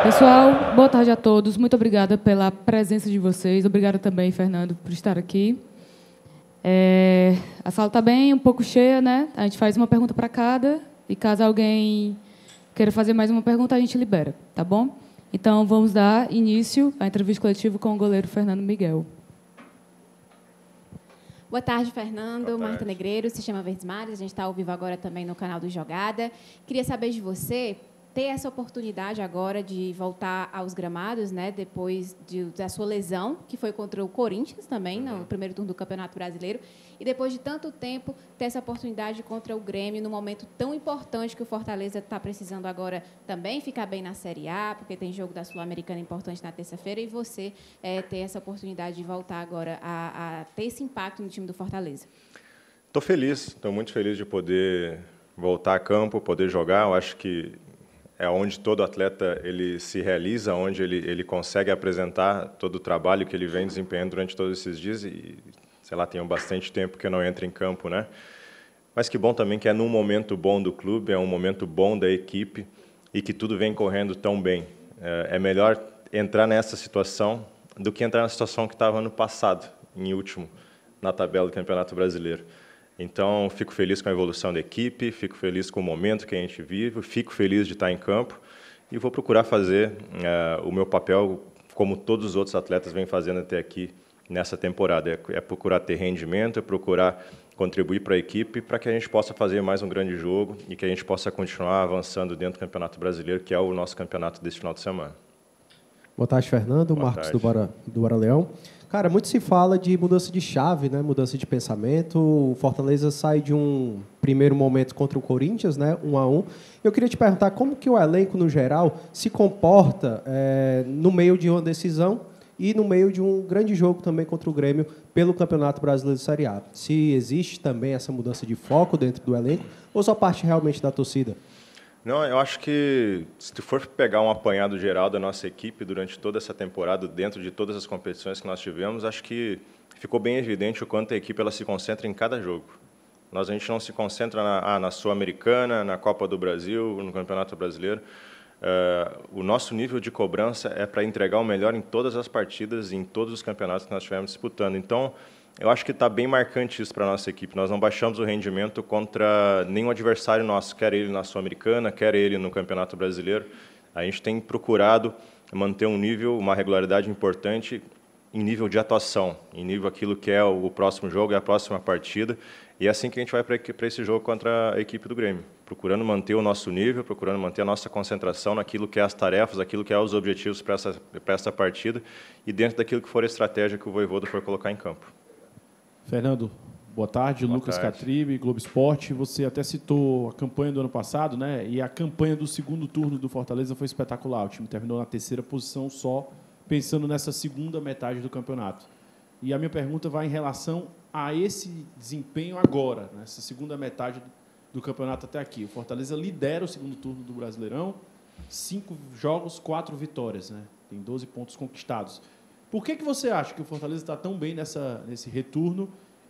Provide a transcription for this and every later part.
Pessoal, boa tarde a todos. Muito obrigada pela presença de vocês. Obrigada também, Fernando, por estar aqui. A sala está bem, um pouco cheia, né? A gente faz uma pergunta para cada, e caso alguém queira fazer mais uma pergunta, a gente libera, tá bom? Então, vamos dar início à entrevista coletiva com o goleiro Fernando Miguel. Boa tarde, Fernando. Marta Negreiro, Sistema Verdes Mares. A gente está ao vivo agora também no canal do Jogada. Queria saber de você, ter essa oportunidade agora de voltar aos gramados, né, depois da sua lesão, que foi contra o Corinthians também, no primeiro turno do Campeonato Brasileiro, e depois de tanto tempo, ter essa oportunidade contra o Grêmio, num momento tão importante que o Fortaleza está precisando agora também ficar bem na Série A, porque tem jogo da Sul-Americana importante na terça-feira, e você ter essa oportunidade de voltar agora a ter esse impacto no time do Fortaleza. Estou feliz, estou muito feliz de poder voltar a campo, poder jogar. Eu acho que é onde todo atleta ele se realiza, onde ele consegue apresentar todo o trabalho que ele vem desempenhando durante todos esses dias e, sei lá, tenho bastante tempo que eu não entro em campo, né? Mas que bom também que é num momento bom do clube, é um momento bom da equipe e que tudo vem correndo tão bem. É melhor entrar nessa situação do que entrar na situação que estava no passado, em último, na tabela do Campeonato Brasileiro. Então, fico feliz com a evolução da equipe, fico feliz com o momento que a gente vive, fico feliz de estar em campo e vou procurar fazer o meu papel como todos os outros atletas vêm fazendo até aqui nessa temporada. É procurar ter rendimento, é procurar contribuir para a equipe para que a gente possa fazer mais um grande jogo e que a gente possa continuar avançando dentro do Campeonato Brasileiro, que é o nosso campeonato desse final de semana. Boa tarde, Fernando. Boa Marcos tarde. do Bora Leão. Cara, muito se fala de mudança de chave, né? Mudança de pensamento. O Fortaleza sai de um primeiro momento contra o Corinthians, né? 1-1. Eu queria te perguntar como que o elenco, no geral, se comporta no meio de uma decisão e no meio de um grande jogo também contra o Grêmio pelo Campeonato Brasileiro de Série A. Se existe também essa mudança de foco dentro do elenco ou só parte realmente da torcida? Não, eu acho que se tu for pegar um apanhado geral da nossa equipe durante toda essa temporada, dentro de todas as competições que nós tivemos, acho que ficou bem evidente o quanto a equipe ela se concentra em cada jogo. A gente não se concentra na Sul-Americana, na Copa do Brasil, no Campeonato Brasileiro. O nosso nível de cobrança é para entregar o melhor em todas as partidas e em todos os campeonatos que nós estivemos disputando. Então, eu acho que está bem marcante isso para a nossa equipe. Nós não baixamos o rendimento contra nenhum adversário nosso, quer ele na Sul-Americana, quer ele no Campeonato Brasileiro. A gente tem procurado manter um nível, uma regularidade importante em nível de atuação, em nível aquilo que é o próximo jogo, é a próxima partida. E é assim que a gente vai para esse jogo contra a equipe do Grêmio, procurando manter o nosso nível, procurando manter a nossa concentração naquilo que é as tarefas, aquilo que é os objetivos para essa partida e dentro daquilo que for a estratégia que o Vojvoda for colocar em campo. Fernando, boa tarde. Boa Lucas tarde. Catribe, Globo Esporte. Você até citou a campanha do ano passado, né? E a campanha do segundo turno do Fortaleza foi espetacular. O time terminou na terceira posição só pensando nessa segunda metade do campeonato. E a minha pergunta vai em relação a esse desempenho agora, nessa segunda metade do campeonato até aqui. O Fortaleza lidera o segundo turno do Brasileirão, 5 jogos, 4 vitórias, né? Tem 12 pontos conquistados. Por que você acha que o Fortaleza está tão bem nesse retorno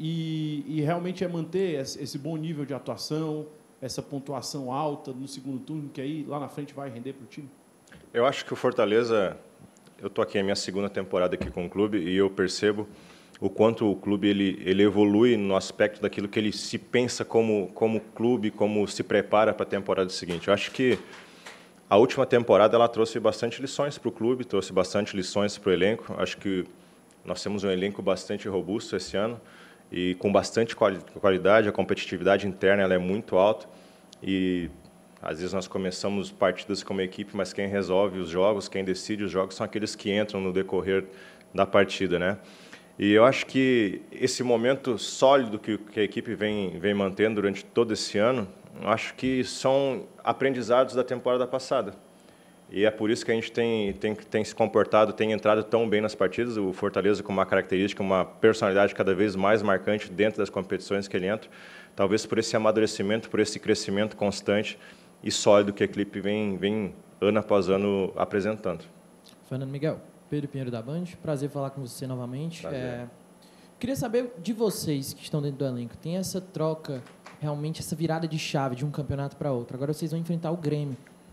e realmente é manter esse bom nível de atuação, essa pontuação alta no segundo turno, que aí lá na frente vai render para o time? Eu acho que o Fortaleza, eu estou aqui a minha segunda temporada aqui com o clube e eu percebo o quanto o clube ele evolui no aspecto daquilo que ele se pensa como clube, como se prepara para a temporada seguinte. Eu acho que a última temporada ela trouxe bastante lições para o clube, trouxe bastante lições para o elenco. Acho que nós temos um elenco bastante robusto esse ano e com bastante qualidade. A competitividade interna ela é muito alta e às vezes nós começamos partidas como equipe, mas quem resolve os jogos, quem decide os jogos são aqueles que entram no decorrer da partida, né? E eu acho que esse momento sólido que a equipe vem mantendo durante todo esse ano, eu acho que são aprendizados da temporada passada. E é por isso que a gente tem se comportado, tem entrado tão bem nas partidas. O Fortaleza com uma característica, uma personalidade cada vez mais marcante dentro das competições que ele entra. Talvez por esse amadurecimento, por esse crescimento constante e sólido que a equipe vem ano após ano apresentando. Fernando Miguel, Pedro Pinheiro da Band, prazer falar com você novamente. Prazer. Queria saber de vocês que estão dentro do elenco, tem essa troca, realmente essa virada de chave de um campeonato para outro. Agora vocês vão enfrentar o Grêmio.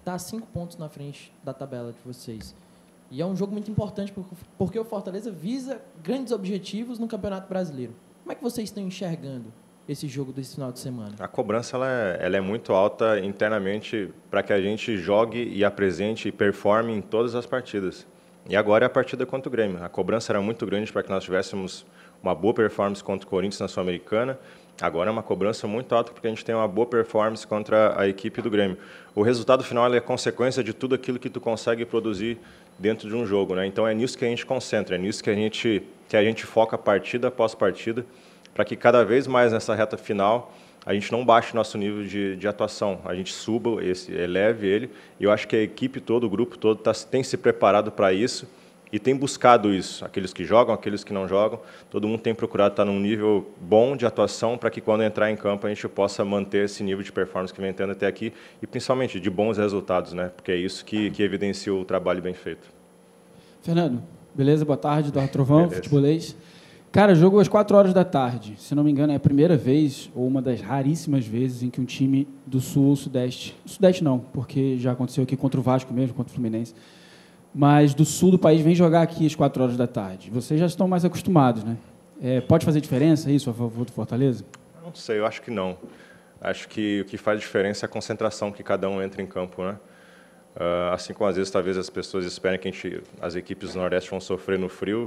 está 5 pontos na frente da tabela de vocês. E é um jogo muito importante porque o Fortaleza visa grandes objetivos no Campeonato Brasileiro. Como é que vocês estão enxergando esse jogo desse final de semana? A cobrança ela é muito alta internamente para que a gente jogue e apresente e performe em todas as partidas. E agora é a partida contra o Grêmio. A cobrança era muito grande para que nós tivéssemos uma boa performance contra o Corinthians na Sul-Americana. Agora é uma cobrança muito alta porque a gente tem uma boa performance contra a equipe do Grêmio. O resultado final é consequência de tudo aquilo que tu consegue produzir dentro de um jogo, né? Então é nisso que a gente concentra, é nisso que a gente foca partida após partida, para que cada vez mais nessa reta final a gente não baixe nosso nível de atuação, a gente suba, eleve ele. E eu acho que a equipe toda, o grupo todo tem se preparado para isso e tem buscado isso. Aqueles que jogam, aqueles que não jogam, todo mundo tem procurado estar num nível bom de atuação para que quando entrar em campo a gente possa manter esse nível de performance que vem tendo até aqui e principalmente de bons resultados, né? Porque é isso que evidencia o trabalho bem feito. Fernando, beleza? Boa tarde, Eduardo Trovão, futebolês. Cara, jogo às 4 horas da tarde. Se não me engano, é a primeira vez, ou uma das raríssimas vezes, em que um time do Sul ou Sudeste... Sudeste não, porque já aconteceu aqui contra o Vasco mesmo, contra o Fluminense. Mas do Sul do país vem jogar aqui às 4 horas da tarde. Vocês já estão mais acostumados, né? Pode fazer diferença isso a favor do Fortaleza? Não sei, eu acho que não. Acho que o que faz diferença é a concentração que cada um entra em campo, né? Assim como às vezes talvez as pessoas esperem que as equipes do Nordeste vão sofrer no frio,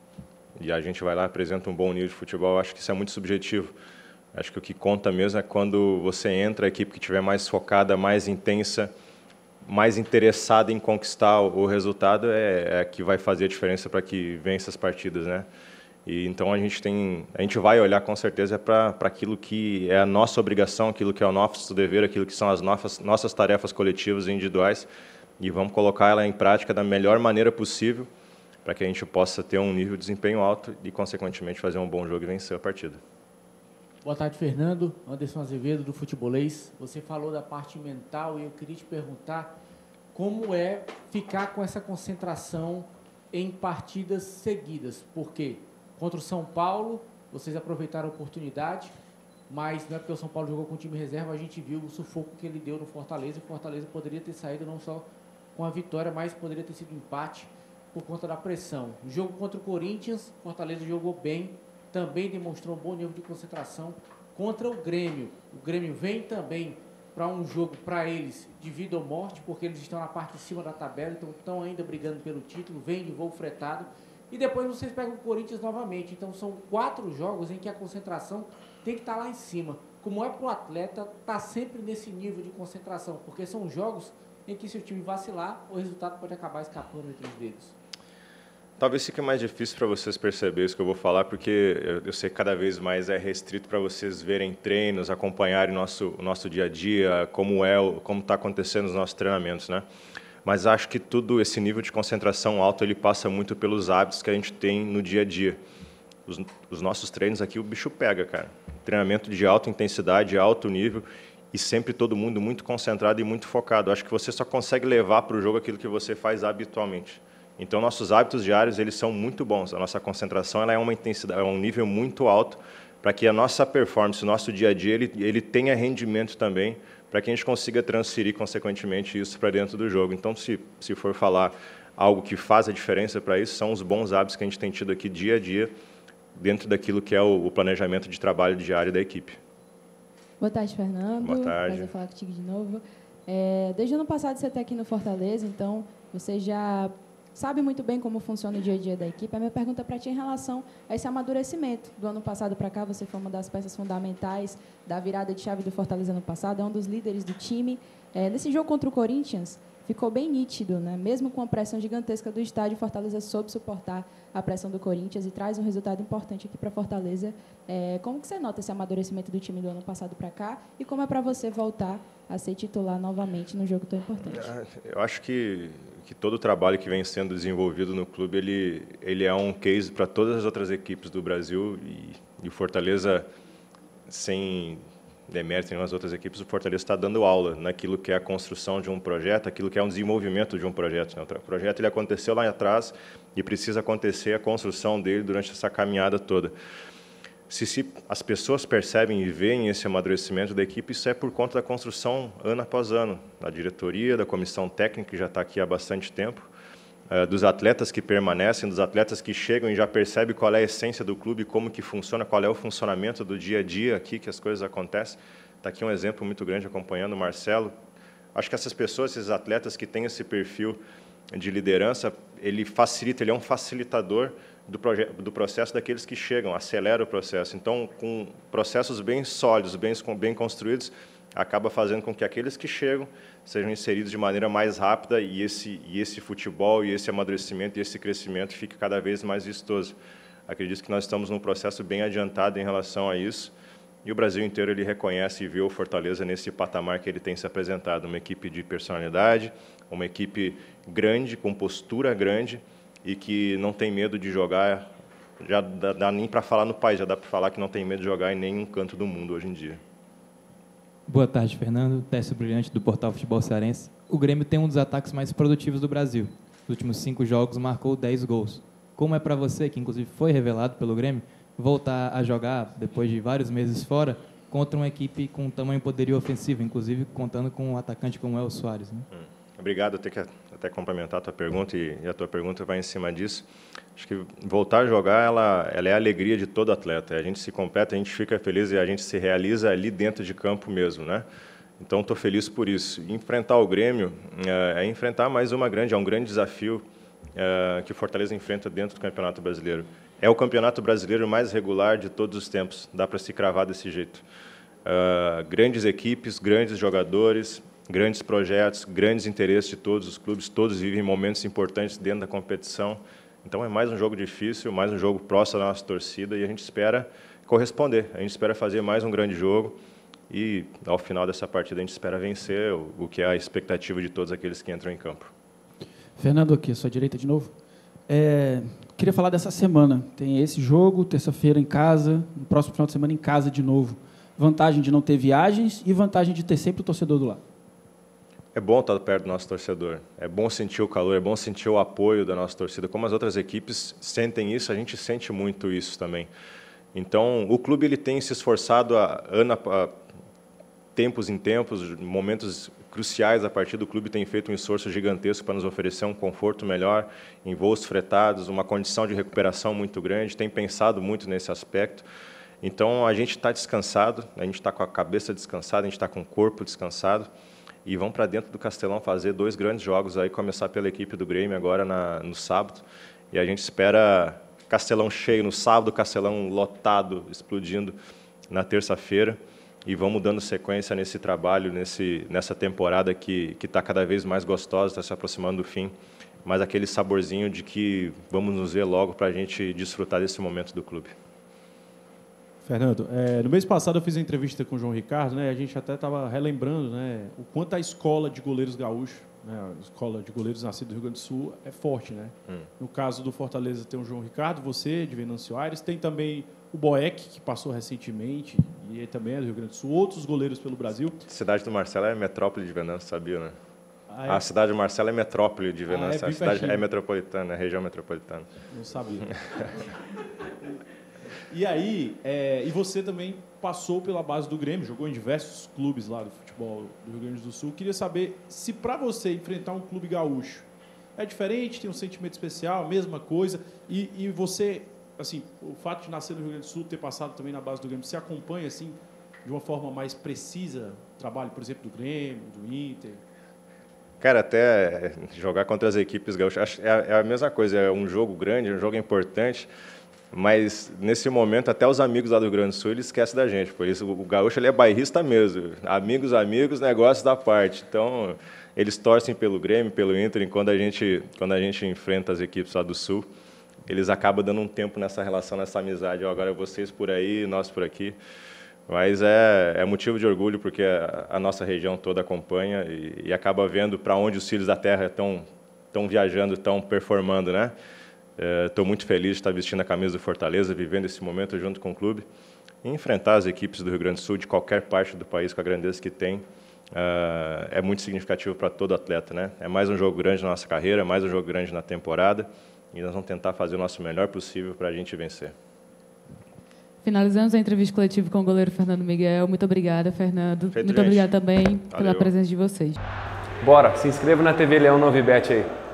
e a gente vai lá e apresenta um bom nível de futebol, eu acho que isso é muito subjetivo. Acho que o que conta mesmo é quando você entra, a equipe que estiver mais focada, mais intensa, mais interessada em conquistar o resultado é que vai fazer a diferença para que vença as partidas, né? E então a gente vai olhar com certeza para aquilo que é a nossa obrigação, aquilo que é o nosso dever, aquilo que são as nossas tarefas coletivas e individuais, e vamos colocar ela em prática da melhor maneira possível, para que a gente possa ter um nível de desempenho alto e, consequentemente, fazer um bom jogo e vencer a partida. Boa tarde, Fernando. Anderson Azevedo, do Futebolês. Você falou da parte mental e eu queria te perguntar como é ficar com essa concentração em partidas seguidas. Por quê? Contra o São Paulo, vocês aproveitaram a oportunidade, mas não é porque o São Paulo jogou com o time reserva, a gente viu o sufoco que ele deu no Fortaleza, e o Fortaleza poderia ter saído não só com a vitória, mas poderia ter sido um empate por conta da pressão. O jogo contra o Corinthians, Fortaleza jogou bem, também demonstrou um bom nível de concentração. Contra o Grêmio vem também para um jogo, para eles, de vida ou morte, porque eles estão na parte de cima da tabela, então estão ainda brigando pelo título, vem de voo fretado. E depois vocês pegam o Corinthians novamente. Então são 4 jogos em que a concentração tem que estar lá em cima. Como é para o atleta estar sempre nesse nível de concentração? Porque são jogos em que, se o time vacilar, o resultado pode acabar escapando entre os dedos. Talvez fique mais difícil para vocês perceberem isso que eu vou falar, porque eu sei que cada vez mais é restrito para vocês verem treinos, acompanharem o nosso dia a dia, como está acontecendo os nossos treinamentos, né? Mas acho que todo esse nível de concentração alto ele passa muito pelos hábitos que a gente tem no dia a dia. Os nossos treinos aqui, o bicho pega, cara. Treinamento de alta intensidade, alto nível, e sempre todo mundo muito concentrado e muito focado. Acho que você só consegue levar para o jogo aquilo que você faz habitualmente. Então, nossos hábitos diários eles são muito bons. A nossa concentração ela é uma intensidade, é um nível muito alto para que a nossa performance, o nosso dia a dia, ele tenha rendimento também, para que a gente consiga transferir, consequentemente, isso para dentro do jogo. Então, se for falar algo que faz a diferença para isso, são os bons hábitos que a gente tem tido aqui dia a dia, dentro daquilo que é o planejamento de trabalho diário da equipe. Boa tarde, Fernando. Boa tarde. Prazer falar contigo de novo. Desde o ano passado você está aqui no Fortaleza, então você já sabe muito bem como funciona o dia a dia da equipe. A minha pergunta para ti é em relação a esse amadurecimento. Do ano passado para cá, você foi uma das peças fundamentais da virada de chave do Fortaleza ano passado, é um dos líderes do time. Nesse jogo contra o Corinthians, ficou bem nítido, né? Mesmo com a pressão gigantesca do estádio, o Fortaleza soube suportar a pressão do Corinthians e traz um resultado importante aqui para Fortaleza. Como que você nota esse amadurecimento do time do ano passado para cá e como é para você voltar a ser titular novamente num jogo tão importante? Eu acho que todo o trabalho que vem sendo desenvolvido no clube ele é um case para todas as outras equipes do Brasil e o Fortaleza, sem demérito nas outras equipes, o Fortaleza está dando aula naquilo que é a construção de um projeto, aquilo que é um desenvolvimento de um projeto, né? O projeto ele aconteceu lá atrás e precisa acontecer a construção dele durante essa caminhada toda. se as pessoas percebem e veem esse amadurecimento da equipe, isso é por conta da construção ano após ano, da diretoria, da comissão técnica, que já está aqui há bastante tempo, dos atletas que permanecem, dos atletas que chegam e já percebem qual é a essência do clube, como que funciona, qual é o funcionamento do dia a dia aqui, que as coisas acontecem. Está aqui um exemplo muito grande acompanhando o Marcelo. Acho que essas pessoas, esses atletas que têm esse perfil de liderança, ele facilita, ele é um facilitador do processo daqueles que chegam, acelera o processo. Então, com processos bem sólidos, bem construídos, acaba fazendo com que aqueles que chegam sejam inseridos de maneira mais rápida e esse futebol, e esse amadurecimento, e esse crescimento fique cada vez mais vistoso. Acredito que nós estamos num processo bem adiantado em relação a isso, e o Brasil inteiro ele reconhece e vê o Fortaleza nesse patamar que ele tem se apresentado, uma equipe de personalidade, uma equipe grande, com postura grande, e que não tem medo de jogar, já dá nem para falar no país, já dá para falar que não tem medo de jogar em nenhum canto do mundo hoje em dia. Boa tarde, Fernando. Teste Brilhante, do Portal Futebol Cearense. O Grêmio tem um dos ataques mais produtivos do Brasil. Nos últimos 5 jogos, marcou 10 gols. Como é para você, que inclusive foi revelado pelo Grêmio, voltar a jogar, depois de vários meses fora, contra uma equipe com tamanho poderio ofensivo, inclusive contando com um atacante como é o Soares, né? Obrigado, eu tenho que até complementar a tua pergunta, e a tua pergunta vai em cima disso. Acho que voltar a jogar, ela é a alegria de todo atleta. A gente se completa, a gente fica feliz e a gente se realiza ali dentro de campo mesmo, né? Então, estou feliz por isso. Enfrentar o Grêmio é enfrentar um grande desafio que o Fortaleza enfrenta dentro do Campeonato Brasileiro. É o Campeonato Brasileiro mais regular de todos os tempos, dá para se cravar desse jeito. Grandes equipes, grandes jogadores, grandes projetos, grandes interesses de todos os clubes, todos vivem momentos importantes dentro da competição. Então, é mais um jogo difícil, mais um jogo próximo da nossa torcida, e a gente espera corresponder, a gente espera fazer mais um grande jogo, e, ao final dessa partida, a gente espera vencer, o que é a expectativa de todos aqueles que entram em campo. Fernando, aqui, à sua direita de novo. Queria falar dessa semana. Tem esse jogo, terça-feira em casa, no próximo final de semana em casa de novo. Vantagem de não ter viagens e vantagem de ter sempre o torcedor do lado. É bom estar perto do nosso torcedor, é bom sentir o calor, é bom sentir o apoio da nossa torcida. Como as outras equipes sentem isso, a gente sente muito isso também. Então, o clube ele tem se esforçado tempos em tempos, momentos cruciais a partir do clube tem feito um esforço gigantesco para nos oferecer um conforto melhor em voos fretados, uma condição de recuperação muito grande, tem pensado muito nesse aspecto. Então, a gente está descansado, a gente está com a cabeça descansada, a gente está com o corpo descansado, e vão para dentro do Castelão fazer 2 grandes jogos, aí começar pela equipe do Grêmio agora no sábado, e a gente espera Castelão cheio no sábado, Castelão lotado, explodindo na terça-feira, e vamos dando sequência nesse trabalho, nessa temporada que está cada vez mais gostosa, está se aproximando do fim, mas aquele saborzinho de que vamos nos ver logo para a gente desfrutar desse momento do clube. Fernando, no mês passado eu fiz uma entrevista com o João Ricardo, né? A gente até estava relembrando, né, o quanto a escola de goleiros gaúchos, né, a escola de goleiros nascidos do Rio Grande do Sul é forte, né? No caso do Fortaleza tem o João Ricardo, você, de Venâncio Aires, tem também o Boeck, que passou recentemente, e ele também é do Rio Grande do Sul, outros goleiros pelo Brasil. A cidade do Marcelo é metrópole de Venâncio, sabia, né? A cidade do Marcelo é metrópole de Venâncio, a cidade é metropolitana, é região metropolitana. Não sabia. E aí, e você também passou pela base do Grêmio, jogou em diversos clubes lá do futebol do Rio Grande do Sul. Queria saber se para você enfrentar um clube gaúcho é diferente, tem um sentimento especial, a mesma coisa, e você, assim, o fato de nascer no Rio Grande do Sul, ter passado também na base do Grêmio, você acompanha, assim, de uma forma mais precisa o trabalho, por exemplo, do Grêmio, do Inter? Cara, até jogar contra as equipes gaúchas é a mesma coisa, é um jogo grande, é um jogo importante, mas nesse momento até os amigos lá do Rio Grande do Sul eles esquecem da gente, por isso o gaúcho ele é bairrista mesmo, amigos, negócios da parte, então eles torcem pelo Grêmio, pelo Inter, e quando a gente enfrenta as equipes lá do Sul, eles acabam dando um tempo nessa relação, nessa amizade, agora vocês por aí, nós por aqui, mas é motivo de orgulho porque a nossa região toda acompanha e acaba vendo para onde os filhos da terra estão viajando, estão performando, né? Estou muito feliz de estar vestindo a camisa do Fortaleza, vivendo esse momento junto com o clube, e enfrentar as equipes do Rio Grande do Sul, de qualquer parte do país, com a grandeza que tem, é muito significativo para todo atleta, né? É mais um jogo grande na nossa carreira, mais um jogo grande na temporada, e nós vamos tentar fazer o nosso melhor possível para a gente vencer. Finalizamos a entrevista coletiva com o goleiro Fernando Miguel. Muito obrigada, Fernando. Feito, Muito gente. obrigada também pela Valeu. presença de vocês. Bora, se inscreva na TV Leão Novibet aí.